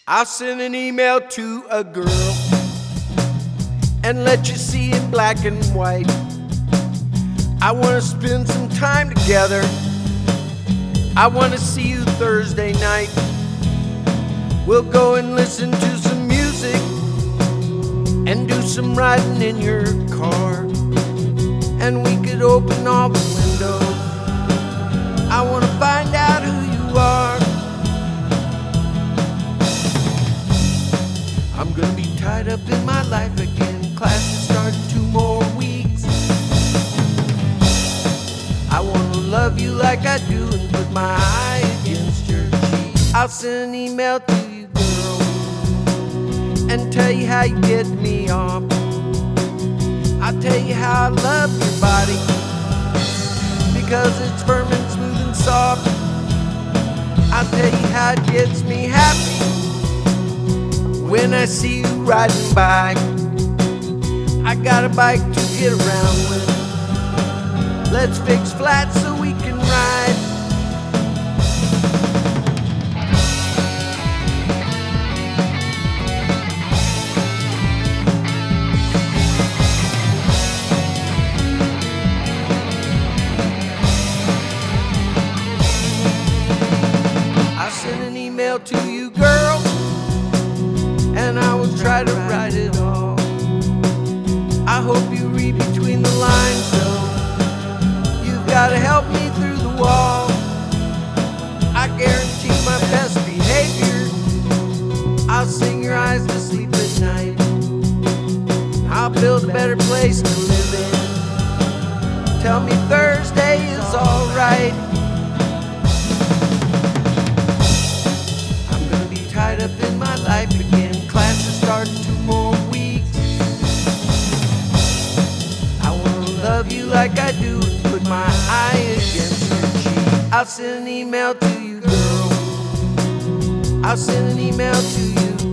I'll send an email to a girl and let you see in black and white. I want to spend some time together. I want to see you Thursday night. We'll go and listen to some music and do some riding in your car. And we could open all the windows. I want to find out who you are. I'm gonna be tied up in my life again. Classes start in 2 more weeks. I wanna love you like I do and put my eye against your cheek. I'll send an email to you, girl, and tell you how you get me off. I'll tell you how I love your body, because it's firm and smooth and soft. I'll tell you how it gets me happy when I see you riding by. I got a bike to get around with. Let's fix flats so we can ride. I sent an email to you, girl, and I will try to write it all. I hope you read between the lines, though. You've got to help me through the wall. I guarantee my best behavior. I'll sing your eyes to sleep at night. I'll build a better place to live in. Tell me Thursday is alright. I'm gonna be tied up in my life again. Classes start in 2 more weeks. I wanna love you like I do and put my eye against your cheek. I'll send an email to you, girl. I'll send an email to you.